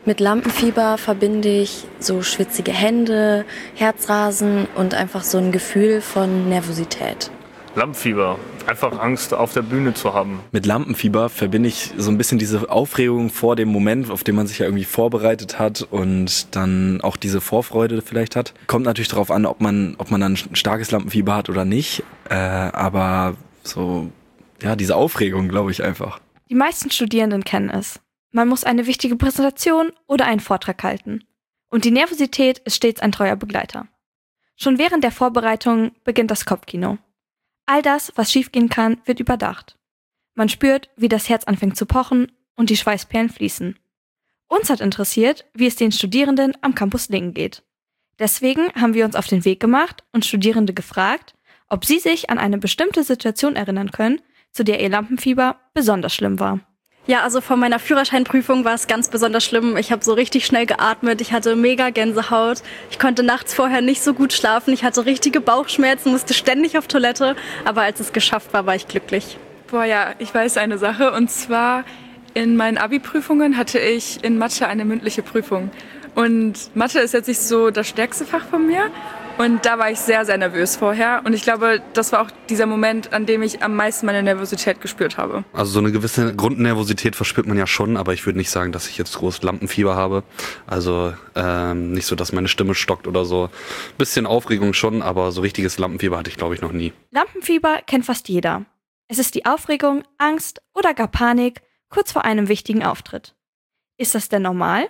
Mit Lampenfieber verbinde ich so schwitzige Hände, Herzrasen und einfach so ein Gefühl von Nervosität. Lampenfieber, einfach Angst auf der Bühne zu haben. Mit Lampenfieber verbinde ich so ein bisschen diese Aufregung vor dem Moment, auf den man sich ja irgendwie vorbereitet hat und dann auch diese Vorfreude vielleicht hat. Kommt natürlich darauf an, ob man dann ein starkes Lampenfieber hat oder nicht, aber so, ja, diese Aufregung, glaube ich einfach. Die meisten Studierenden kennen es. Man muss eine wichtige Präsentation oder einen Vortrag halten. Und die Nervosität ist stets ein treuer Begleiter. Schon während der Vorbereitung beginnt das Kopfkino. All das, was schiefgehen kann, wird überdacht. Man spürt, wie das Herz anfängt zu pochen und die Schweißperlen fließen. Uns hat interessiert, wie es den Studierenden am Campus Lingen geht. Deswegen haben wir uns auf den Weg gemacht und Studierende gefragt, ob sie sich an eine bestimmte Situation erinnern können, zu der ihr Lampenfieber besonders schlimm war. Ja, also vor meiner Führerscheinprüfung war es ganz besonders schlimm. Ich habe so richtig schnell geatmet, ich hatte mega Gänsehaut. Ich konnte nachts vorher nicht so gut schlafen, ich hatte richtige Bauchschmerzen, musste ständig auf Toilette. Aber als es geschafft war, war ich glücklich. Boah ja, ich weiß eine Sache. Und zwar in meinen Abi-Prüfungen hatte ich in Mathe eine mündliche Prüfung. Und Mathe ist jetzt nicht so das stärkste Fach von mir. Und da war ich sehr, sehr nervös vorher. Und ich glaube, das war auch dieser Moment, an dem ich am meisten meine Nervosität gespürt habe. Also so eine gewisse Grundnervosität verspürt man ja schon, aber ich würde nicht sagen, dass ich jetzt groß Lampenfieber habe. Also nicht so, dass meine Stimme stockt oder so. Bisschen Aufregung schon, aber so richtiges Lampenfieber hatte ich, glaube ich, noch nie. Lampenfieber kennt fast jeder. Es ist die Aufregung, Angst oder gar Panik kurz vor einem wichtigen Auftritt. Ist das denn normal?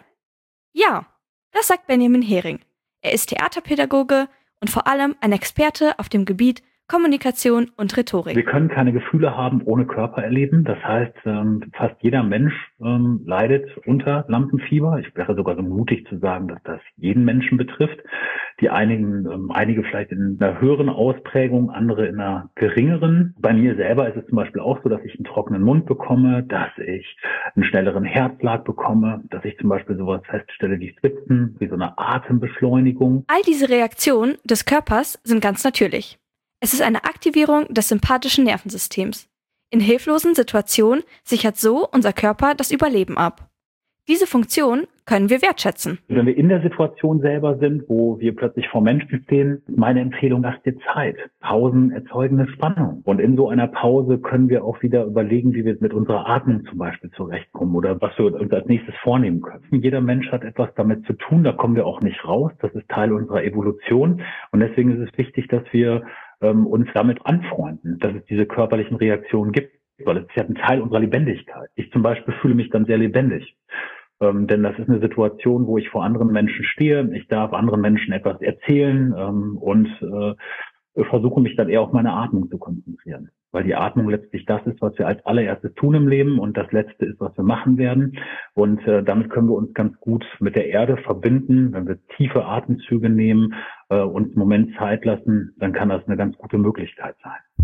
Ja, das sagt Benjamin Hering. Er ist Theaterpädagoge und vor allem ein Experte auf dem Gebiet Kommunikation und Rhetorik. Wir können keine Gefühle haben ohne Körper erleben. Das heißt, fast jeder Mensch leidet unter Lampenfieber. Ich wäre sogar so mutig zu sagen, dass das jeden Menschen betrifft. Einige vielleicht in einer höheren Ausprägung, andere in einer geringeren. Bei mir selber ist es zum Beispiel auch so, dass ich einen trockenen Mund bekomme, dass ich einen schnelleren Herzschlag bekomme, dass ich zum Beispiel sowas feststelle wie Schwitzen, wie so eine Atembeschleunigung. All diese Reaktionen des Körpers sind ganz natürlich. Es ist eine Aktivierung des sympathischen Nervensystems. In hilflosen Situationen sichert so unser Körper das Überleben ab. Diese Funktion können wir wertschätzen. Wenn wir in der Situation selber sind, wo wir plötzlich vor Menschen stehen, meine Empfehlung, lass dir Zeit. Pausen erzeugen eine Spannung. Und in so einer Pause können wir auch wieder überlegen, wie wir mit unserer Atmung zum Beispiel zurechtkommen oder was wir uns als nächstes vornehmen können. Jeder Mensch hat etwas damit zu tun, da kommen wir auch nicht raus. Das ist Teil unserer Evolution. Und deswegen ist es wichtig, dass wir uns damit anfreunden, dass es diese körperlichen Reaktionen gibt, weil es ist ja ein Teil unserer Lebendigkeit. Ich zum Beispiel fühle mich dann sehr lebendig, denn das ist eine Situation, wo ich vor anderen Menschen stehe, ich darf anderen Menschen etwas erzählen und versuche mich dann eher auf meine Atmung zu konzentrieren, weil die Atmung letztlich das ist, was wir als allererstes tun im Leben und das Letzte ist, was wir machen werden und damit können wir uns ganz gut mit der Erde verbinden, wenn wir tiefe Atemzüge nehmen, uns einen Moment Zeit lassen, dann kann das eine ganz gute Möglichkeit sein.